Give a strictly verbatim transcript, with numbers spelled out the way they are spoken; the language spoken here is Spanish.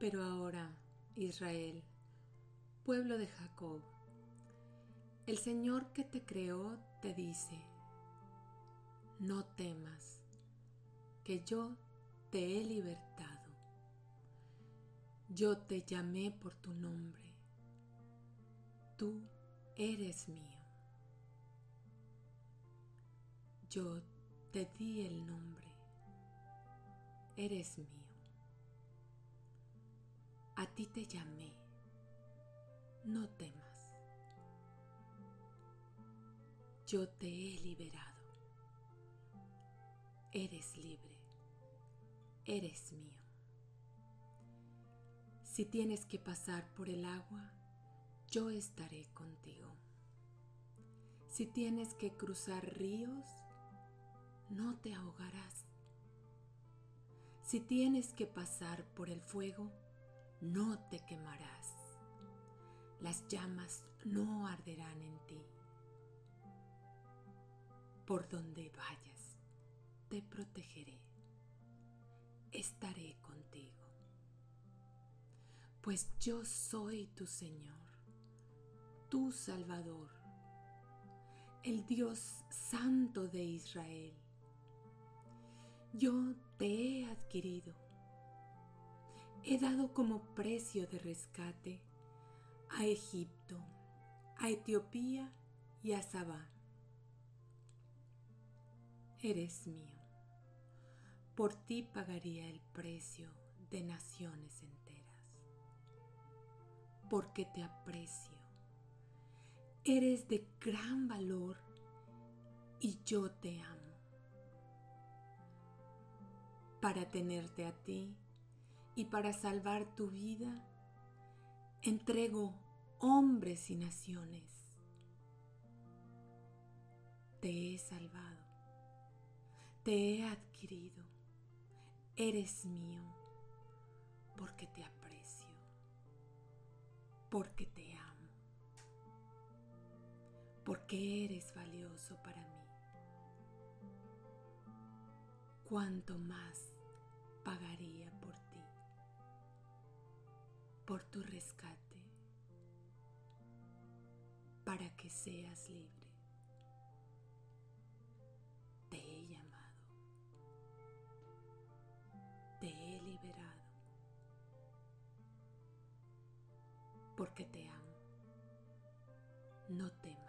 Pero ahora, Israel, pueblo de Jacob, el Señor que te creó te dice: no temas, que yo te he libertado. Yo te llamé por tu nombre. Tú eres mío. Yo te di el nombre. Eres mío. A ti te llamé. No temas. Yo te he liberado. Eres libre. Eres mío. Si tienes que pasar por el agua, yo estaré contigo. Si tienes que cruzar ríos, no te ahogarás. Si tienes que pasar por el fuego, no te quemarás. Las llamas no arderán en ti. Por donde vayas, te protegeré. Estaré contigo. Pues yo soy tu Señor, tu Salvador, el Dios Santo de Israel. Yo te he adquirido. He dado como precio de rescate a Egipto, a Etiopía y a Sabá. Eres mío. Por ti pagaría el precio de naciones enteras. Porque te aprecio. Eres de gran valor y yo te amo. Para tenerte a ti y para salvar tu vida, entrego hombres y naciones. Te he salvado, te he adquirido, eres mío, porque te aprecio, porque te amo, porque eres valioso para mí. ¿Cuánto más pagaría por ti, por tu rescate, para que seas libre? Te he llamado, te he liberado, porque te amo. No temas.